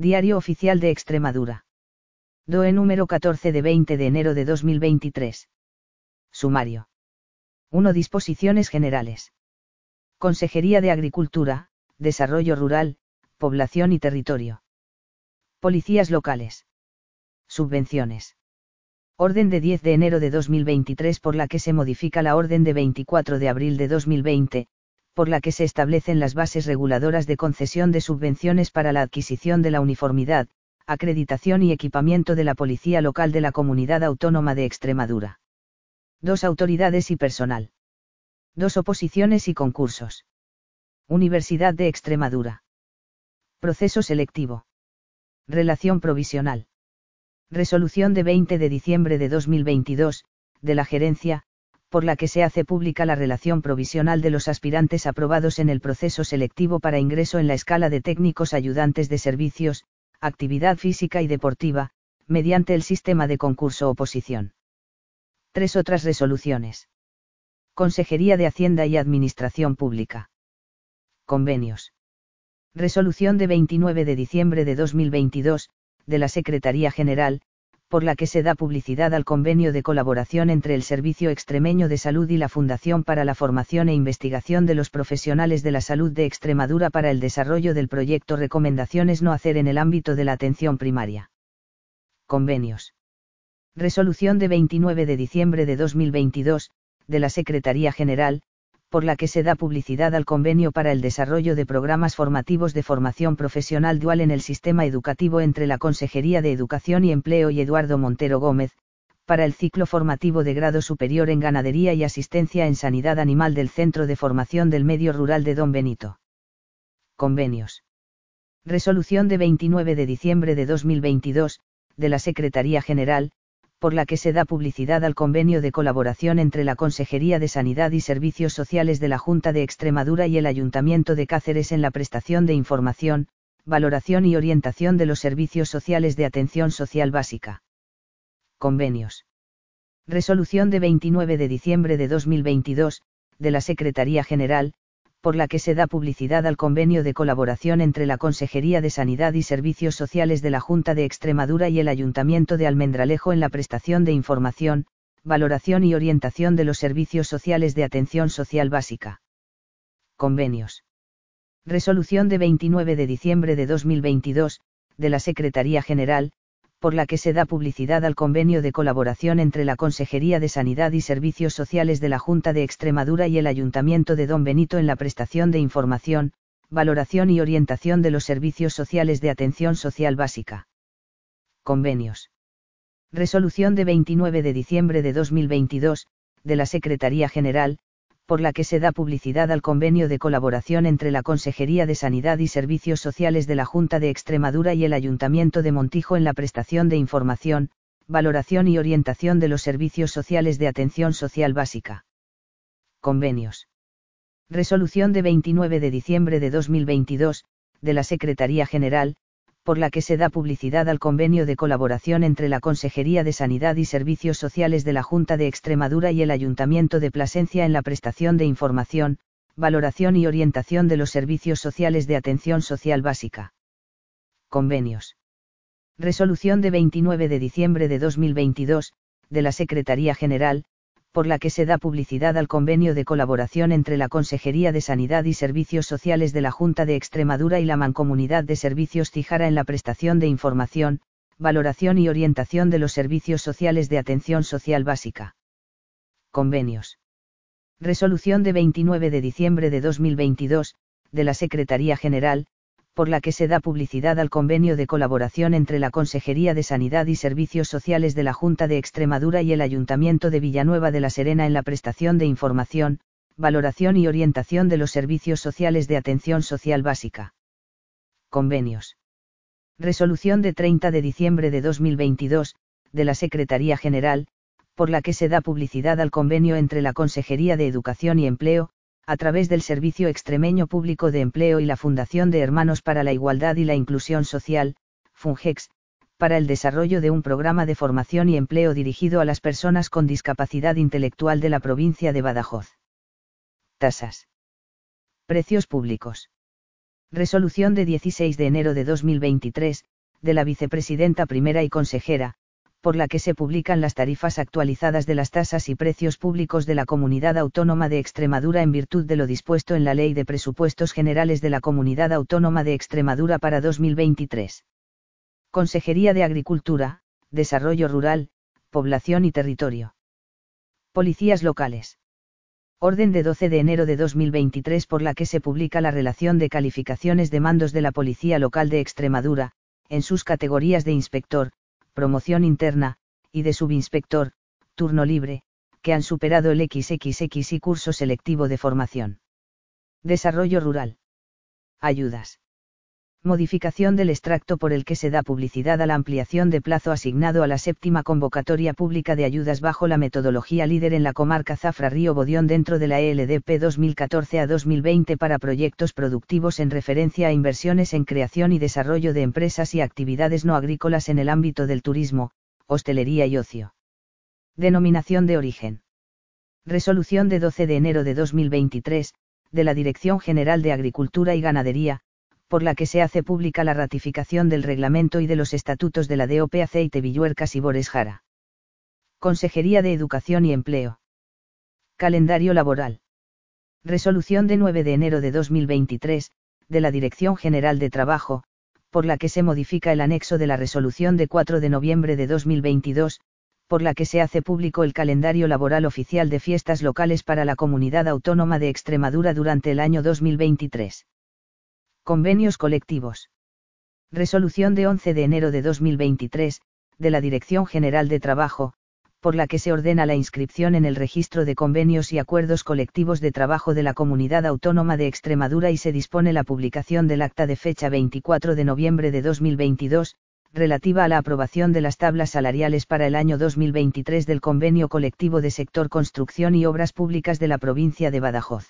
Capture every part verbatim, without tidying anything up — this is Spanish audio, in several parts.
Diario Oficial de Extremadura. D O E número catorce de veinte de enero de dos mil veintitrés. Sumario. uno. Disposiciones generales. Consejería de Agricultura, Desarrollo Rural, Población y Territorio. Policías locales. Subvenciones. Orden de diez de enero de dos mil veintitrés por la que se modifica la orden de veinticuatro de abril de dos mil veinte, por la que se establecen las bases reguladoras de concesión de subvenciones para la adquisición de la uniformidad, acreditación y equipamiento de la Policía Local de la Comunidad Autónoma de Extremadura. dos. Autoridades y personal. dos. Oposiciones y concursos. Universidad de Extremadura. Proceso selectivo. Relación provisional. Resolución de veinte de diciembre de dos mil veintidós, de la Gerencia, por la que se hace pública la relación provisional de los aspirantes aprobados en el proceso selectivo para ingreso en la escala de técnicos ayudantes de servicios, actividad física y deportiva, mediante el sistema de concurso-oposición. Tres otras resoluciones. Consejería de Hacienda y Administración Pública. Convenios. Resolución de veintinueve de diciembre de dos mil veintidós, de la Secretaría General, por la que se da publicidad al convenio de colaboración entre el Servicio Extremeño de Salud y la Fundación para la Formación e Investigación de los Profesionales de la Salud de Extremadura para el desarrollo del proyecto Recomendaciones no hacer en el ámbito de la atención primaria. Convenios. Resolución de veintinueve de diciembre de dos mil veintidós, de la Secretaría General, por la que se da publicidad al convenio para el desarrollo de programas formativos de formación profesional dual en el sistema educativo entre la Consejería de Educación y Empleo y Eduardo Montero Gómez, para el ciclo formativo de grado superior en Ganadería y Asistencia en Sanidad Animal del Centro de Formación del Medio Rural de Don Benito. Convenios. Resolución de veintinueve de diciembre de dos mil veintidós, de la Secretaría General, por la que se da publicidad al convenio de colaboración entre la Consejería de Sanidad y Servicios Sociales de la Junta de Extremadura y el Ayuntamiento de Cáceres en la prestación de información, valoración y orientación de los servicios sociales de atención social básica. Convenios. Resolución de veintinueve de diciembre de dos mil veintidós, de la Secretaría General, por la que se da publicidad al convenio de colaboración entre la Consejería de Sanidad y Servicios Sociales de la Junta de Extremadura y el Ayuntamiento de Almendralejo en la prestación de información, valoración y orientación de los servicios sociales de atención social básica. Convenios. Resolución de veintinueve de diciembre de dos mil veintidós, de la Secretaría General, por la que se da publicidad al convenio de colaboración entre la Consejería de Sanidad y Servicios Sociales de la Junta de Extremadura y el Ayuntamiento de Don Benito en la prestación de información, valoración y orientación de los servicios sociales de atención social básica. Convenios. Resolución de veintinueve de diciembre de dos mil veintidós, de la Secretaría General, por la que se da publicidad al convenio de colaboración entre la Consejería de Sanidad y Servicios Sociales de la Junta de Extremadura y el Ayuntamiento de Montijo en la prestación de información, valoración y orientación de los servicios sociales de atención social básica. Convenios. Resolución de veintinueve de diciembre de dos mil veintidós, de la Secretaría General, por la que se da publicidad al convenio de colaboración entre la Consejería de Sanidad y Servicios Sociales de la Junta de Extremadura y el Ayuntamiento de Plasencia en la prestación de información, valoración y orientación de los servicios sociales de atención social básica. Convenios. Resolución de veintinueve de diciembre de dos mil veintidós, de la Secretaría General, por la que se da publicidad al convenio de colaboración entre la Consejería de Sanidad y Servicios Sociales de la Junta de Extremadura y la Mancomunidad de Servicios Cíjara en la prestación de información, valoración y orientación de los servicios sociales de atención social básica. Convenios. Resolución de veintinueve de diciembre de dos mil veintidós, de la Secretaría General, por la que se da publicidad al convenio de colaboración entre la Consejería de Sanidad y Servicios Sociales de la Junta de Extremadura y el Ayuntamiento de Villanueva de la Serena en la prestación de información, valoración y orientación de los servicios sociales de atención social básica. Convenios. Resolución de treinta de diciembre de dos mil veintidós, de la Secretaría General, por la que se da publicidad al convenio entre la Consejería de Educación y Empleo, a través del Servicio Extremeño Público de Empleo y la Fundación de Hermanos para la Igualdad y la Inclusión Social, FUNGEX, para el desarrollo de un programa de formación y empleo dirigido a las personas con discapacidad intelectual de la provincia de Badajoz. Tasas. Precios públicos. Resolución de dieciséis de enero de dos mil veintitrés, de la vicepresidenta primera y consejera, por la que se publican las tarifas actualizadas de las tasas y precios públicos de la Comunidad Autónoma de Extremadura en virtud de lo dispuesto en la Ley de Presupuestos Generales de la Comunidad Autónoma de Extremadura para dos mil veintitrés. Consejería de Agricultura, Desarrollo Rural, Población y Territorio. Policías locales. Orden de doce de enero de dos mil veintitrés por la que se publica la relación de calificaciones de mandos de la Policía Local de Extremadura, en sus categorías de inspector, promoción interna, y de subinspector, turno libre, que han superado el equis equis equis y curso selectivo de formación. Desarrollo rural. Ayudas. Modificación del extracto por el que se da publicidad a la ampliación de plazo asignado a la séptima convocatoria pública de ayudas bajo la metodología líder en la comarca Zafra-Río Bodión dentro de la E L D P dos mil catorce a dos mil veinte para proyectos productivos en referencia a inversiones en creación y desarrollo de empresas y actividades no agrícolas en el ámbito del turismo, hostelería y ocio. Denominación de origen. Resolución de doce de enero de dos mil veintitrés, de la Dirección General de Agricultura y Ganadería, por la que se hace pública la ratificación del reglamento y de los estatutos de la D O P Aceite Villuercas y Bores Jara. Consejería de Educación y Empleo. Calendario laboral. Resolución de nueve de enero de dos mil veintitrés, de la Dirección General de Trabajo, por la que se modifica el anexo de la resolución de cuatro de noviembre de dos mil veintidós, por la que se hace público el calendario laboral oficial de fiestas locales para la Comunidad Autónoma de Extremadura durante el año dos mil veintitrés. Convenios colectivos. Resolución de once de enero de dos mil veintitrés, de la Dirección General de Trabajo, por la que se ordena la inscripción en el registro de convenios y acuerdos colectivos de trabajo de la Comunidad Autónoma de Extremadura y se dispone la publicación del acta de fecha veinticuatro de noviembre de dos mil veintidós, relativa a la aprobación de las tablas salariales para el año dos mil veintitrés del Convenio Colectivo de Sector Construcción y Obras Públicas de la provincia de Badajoz.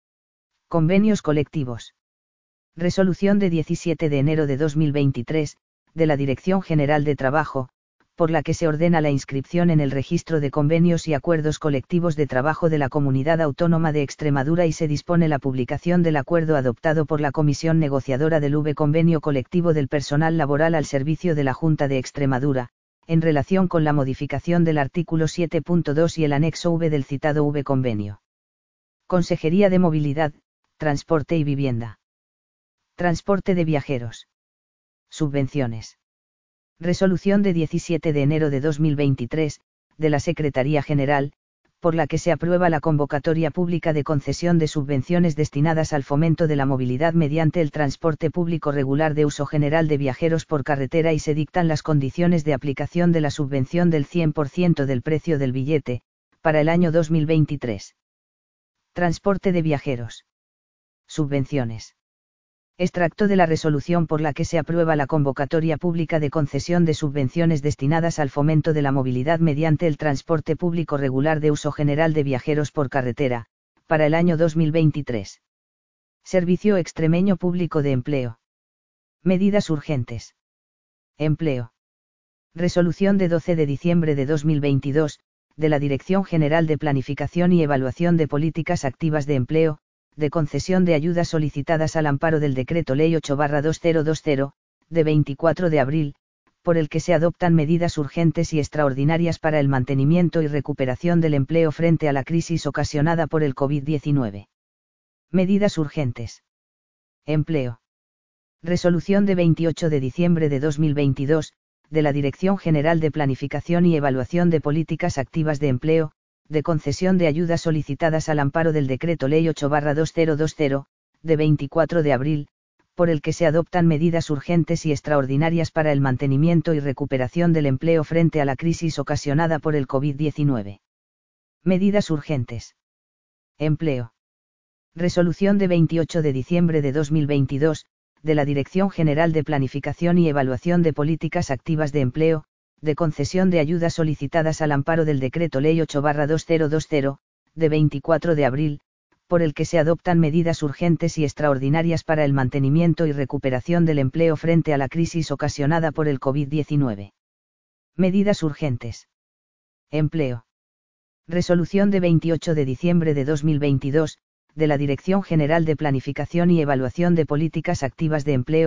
Convenios colectivos. Resolución de diecisiete de enero de dos mil veintitrés, de la Dirección General de Trabajo, por la que se ordena la inscripción en el registro de convenios y acuerdos colectivos de trabajo de la Comunidad Autónoma de Extremadura y se dispone la publicación del acuerdo adoptado por la Comisión Negociadora del V Convenio Colectivo del Personal Laboral al servicio de la Junta de Extremadura, en relación con la modificación del artículo siete punto dos y el anexo V del citado V Convenio. Consejería de Movilidad, Transporte y Vivienda. Transporte de viajeros. Subvenciones. Resolución de diecisiete de enero de dos mil veintitrés, de la Secretaría General, por la que se aprueba la convocatoria pública de concesión de subvenciones destinadas al fomento de la movilidad mediante el transporte público regular de uso general de viajeros por carretera y se dictan las condiciones de aplicación de la subvención del cien por ciento del precio del billete, para el año dos mil veintitrés. Transporte de viajeros. Subvenciones. Extracto de la resolución por la que se aprueba la convocatoria pública de concesión de subvenciones destinadas al fomento de la movilidad mediante el transporte público regular de uso general de viajeros por carretera, para el año dos mil veintitrés. Servicio Extremeño Público de Empleo. Medidas urgentes. Empleo. Resolución de doce de diciembre de dos mil veintidós, de la Dirección General de Planificación y Evaluación de Políticas Activas de Empleo, de concesión de ayudas solicitadas al amparo del Decreto Ley ocho barra dos mil veinte, de veinticuatro de abril, por el que se adoptan medidas urgentes y extraordinarias para el mantenimiento y recuperación del empleo frente a la crisis ocasionada por el COVID diecinueve. Medidas urgentes. Empleo. Resolución de veintiocho de diciembre de dos mil veintidós, de la Dirección General de Planificación y Evaluación de Políticas Activas de Empleo, de concesión de ayudas solicitadas al amparo del Decreto Ley ocho barra dos mil veinte, de veinticuatro de abril, por el que se adoptan medidas urgentes y extraordinarias para el mantenimiento y recuperación del empleo frente a la crisis ocasionada por el COVID diecinueve. Medidas urgentes. Empleo. Resolución de veintiocho de diciembre de dos mil veintidós, de la Dirección General de Planificación y Evaluación de Políticas Activas de Empleo, de concesión de ayudas solicitadas al amparo del Decreto Ley ocho barra dos mil veinte, de veinticuatro de abril, por el que se adoptan medidas urgentes y extraordinarias para el mantenimiento y recuperación del empleo frente a la crisis ocasionada por el COVID diecinueve. Medidas urgentes. Empleo. Resolución de veintiocho de diciembre de dos mil veintidós, de la Dirección General de Planificación y Evaluación de Políticas Activas de Empleo,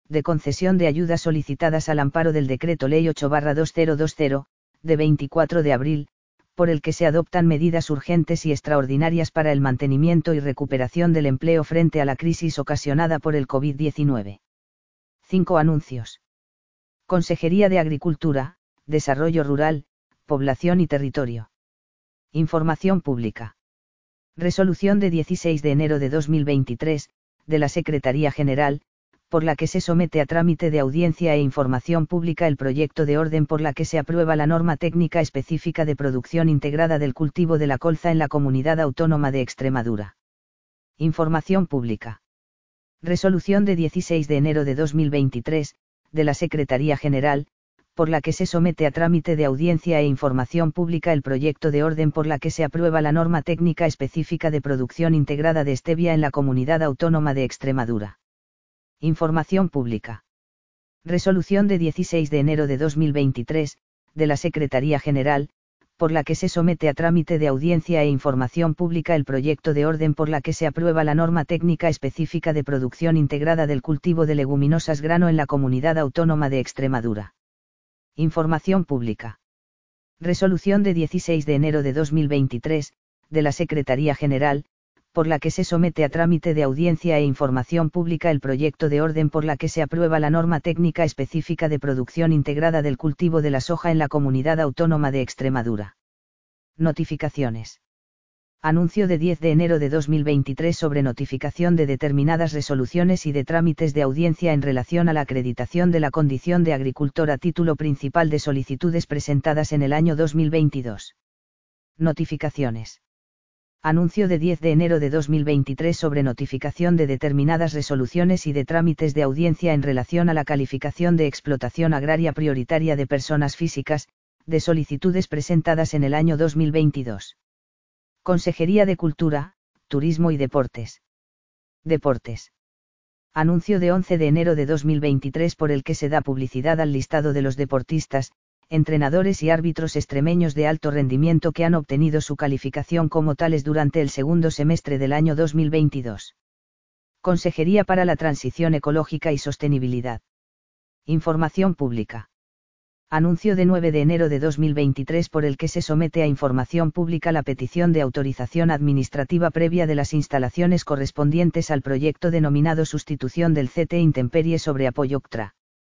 de concesión de ayudas solicitadas al amparo del Decreto Ley ocho barra dos mil veinte, de veinticuatro de abril, por el que se adoptan medidas urgentes y extraordinarias para el mantenimiento y recuperación del empleo frente a la crisis ocasionada por el COVID diecinueve. cinco Anuncios. Consejería de Agricultura, Desarrollo Rural, Población y Territorio. Información pública. Resolución de dieciséis de enero de dos mil veintitrés, de la Secretaría General, por la que se somete a trámite de audiencia e información pública el proyecto de orden por la que se aprueba la norma técnica específica de producción integrada del cultivo de la colza en la Comunidad Autónoma de Extremadura. Información pública. Resolución de dieciséis de enero de dos mil veintitrés, de la Secretaría General, por la que se somete a trámite de audiencia e información pública el proyecto de orden por la que se aprueba la norma técnica específica de producción integrada de stevia en la Comunidad Autónoma de Extremadura. Información pública. Resolución de dieciséis de enero de dos mil veintitrés, de la Secretaría General, por la que se somete a trámite de audiencia e información pública el proyecto de orden por la que se aprueba la norma técnica específica de producción integrada del cultivo de leguminosas grano en la Comunidad Autónoma de Extremadura. Información pública. Resolución de dieciséis de enero de dos mil veintitrés, de la Secretaría General, por la que se somete a trámite de audiencia e información pública el proyecto de orden por la que se aprueba la norma técnica específica de producción integrada del cultivo de la soja en la Comunidad Autónoma de Extremadura. Notificaciones. Anuncio de diez de enero de dos mil veintitrés sobre notificación de determinadas resoluciones y de trámites de audiencia en relación a la acreditación de la condición de agricultor a título principal de solicitudes presentadas en el año dos mil veintidós. Notificaciones. Anuncio de diez de enero de dos mil veintitrés sobre notificación de determinadas resoluciones y de trámites de audiencia en relación a la calificación de explotación agraria prioritaria de personas físicas, de solicitudes presentadas en el año dos mil veintidós. Consejería de Cultura, Turismo y Deportes. Deportes. Anuncio de once de enero de dos mil veintitrés por el que se da publicidad al listado de los deportistas, entrenadores y árbitros extremeños de alto rendimiento que han obtenido su calificación como tales durante el segundo semestre del año dos mil veintidós. Consejería para la Transición Ecológica y Sostenibilidad. Información pública. Anuncio de nueve de enero de dos mil veintitrés por el que se somete a información pública la petición de autorización administrativa previa de las instalaciones correspondientes al proyecto denominado Sustitución del C T Intemperie sobre Apoyoctra.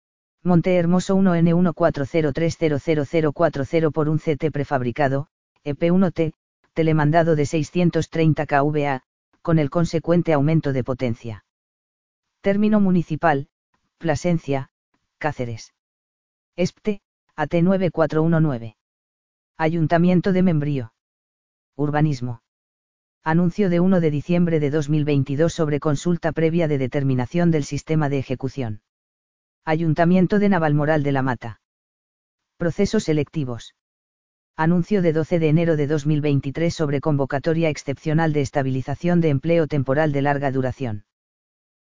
Monte Hermoso uno N uno cuatro cero tres cero cero cero cuatro cero por un C T prefabricado, E P uno T, telemandado de seiscientos treinta kilovoltios, con el consecuente aumento de potencia. Término municipal, Plasencia, Cáceres. E S P T, A T nueve cuatro uno nueve. Ayuntamiento de Membrío. Urbanismo. Anuncio de uno de diciembre de dos mil veintidós sobre consulta previa de determinación del sistema de ejecución. Ayuntamiento de Navalmoral de la Mata. Procesos selectivos. Anuncio de doce de enero de dos mil veintitrés sobre convocatoria excepcional de estabilización de empleo temporal de larga duración.